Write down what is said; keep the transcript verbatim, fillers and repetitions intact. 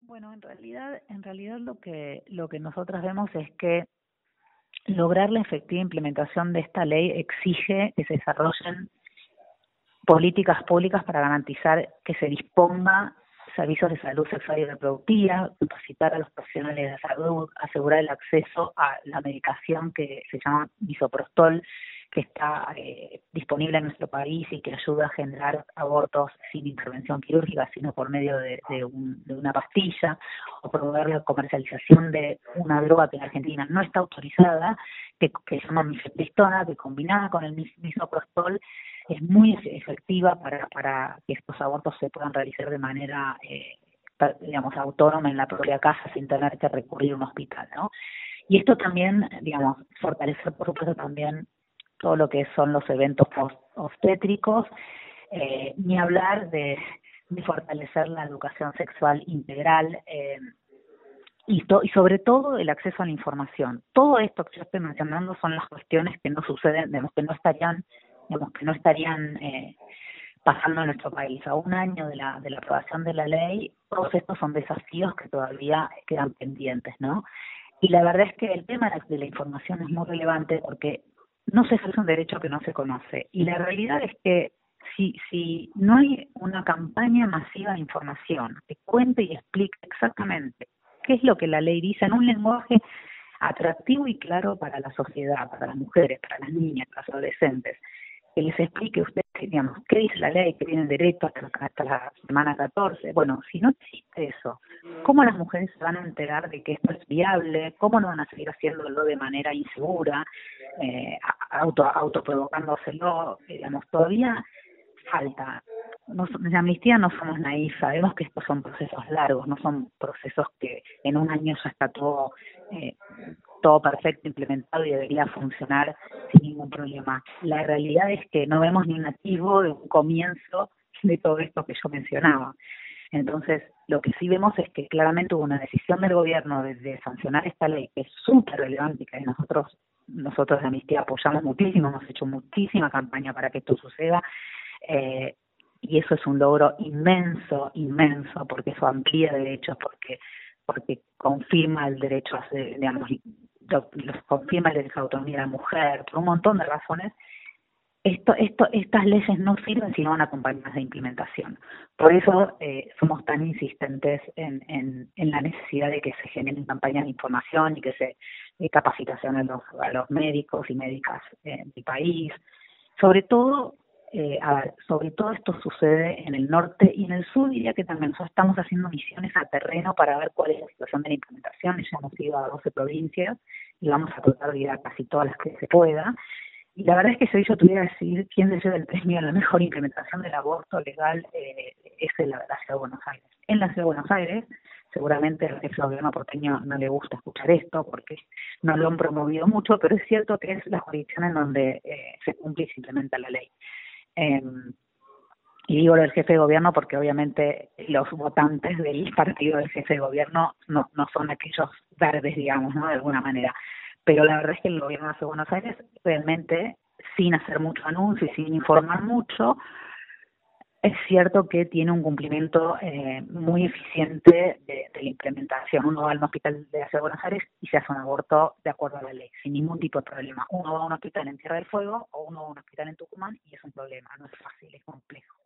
Bueno, en realidad, en realidad lo que lo que nosotras vemos es que lograr la efectiva implementación de esta ley exige que se desarrollen políticas públicas para garantizar que se disponga servicios de salud sexual y reproductiva, capacitar a los profesionales de salud, asegurar el acceso a la medicación que se llama misoprostol, que está eh, disponible en nuestro país y que ayuda a generar abortos sin intervención quirúrgica, sino por medio de, de, un, de una pastilla, o promover la comercialización de una droga que en Argentina no está autorizada, que, que se llama mifepristona, que combinada con el misoprostol es muy efectiva para, para que estos abortos se puedan realizar de manera, eh, digamos, autónoma en la propia casa sin tener que recurrir a un hospital, ¿no? Y esto también, digamos, fortalecer, por supuesto, también todo lo que son los eventos post-obstétricos, eh, ni hablar de, de fortalecer la educación sexual integral, eh, y, to, y sobre todo el acceso a la información. Todo esto que yo estoy mencionando son las cuestiones que no suceden, de los que no estarían, digamos, que no estarían eh, pasando en nuestro país. A un año de la, de la aprobación de la ley, todos estos son desafíos que todavía quedan pendientes, ¿no? Y la verdad es que el tema de la información es muy relevante porque no se ejerce un derecho que no se conoce. Y la realidad es que si, si no hay una campaña masiva de información que cuente y explique exactamente qué es lo que la ley dice en un lenguaje atractivo y claro para la sociedad, para las mujeres, para las niñas, para los adolescentes, que les explique usted, digamos, qué dice la ley, que tienen derecho hasta, hasta la semana catorce. Bueno, si no existe eso, ¿cómo las mujeres se van a enterar de que esto es viable? ¿Cómo no van a seguir haciéndolo de manera insegura, eh, auto autoprovocándoselo? Digamos, todavía falta. Nos, de Amnistía no somos naif, sabemos que estos son procesos largos, no son procesos que en un año ya está todo eh, todo perfecto, implementado y debería funcionar sin ningún problema. La realidad es que no vemos ni un activo de un comienzo de todo esto que yo mencionaba. Entonces, lo que sí vemos es que claramente hubo una decisión del gobierno de, de sancionar esta ley, que es súper relevante y que nosotros, nosotros de Amnistía apoyamos muchísimo, hemos hecho muchísima campaña para que esto suceda, eh, y eso es un logro inmenso, inmenso, porque eso amplía derechos, porque porque confirma el derecho a ser, digamos, los confirma el derecho a autonomía de la mujer, por un montón de razones. Esto, esto, estas leyes no sirven si no van acompañadas de implementación. Por eso eh, somos tan insistentes en, en, en la necesidad de que se generen campañas de información y que se eh, capacitación a los, a los médicos y médicas eh, del país. Sobre todo, eh, a ver, sobre todo esto sucede en el norte y en el sur. Diría que también nosotros estamos haciendo misiones a terreno para ver cuál es la situación de la implementación. Ya hemos ido a doce provincias y vamos a tratar de ir a casi todas las que se pueda. Y la verdad es que si yo tuviera que decidir quién se lleva el premio a la mejor implementación del aborto legal, eh, es en la, la Ciudad de Buenos Aires. En la Ciudad de Buenos Aires, seguramente al jefe de gobierno porteño no le gusta escuchar esto porque no lo han promovido mucho, pero es cierto que es la jurisdicción en donde eh, se cumple y se implementa la ley. Eh, y digo lo del jefe de gobierno porque obviamente los votantes del partido del jefe de gobierno no, no son aquellos verdes, digamos, ¿no? De alguna manera. Pero la verdad es que el gobierno de Buenos Aires realmente, sin hacer mucho anuncio y sin informar mucho, es cierto que tiene un cumplimiento eh, muy eficiente de, de la implementación. Uno va al hospital de la Ciudad de Buenos Aires y se hace un aborto de acuerdo a la ley, sin ningún tipo de problema. Uno va a un hospital en Tierra del Fuego o uno va a un hospital en Tucumán y es un problema, no es fácil, es complejo.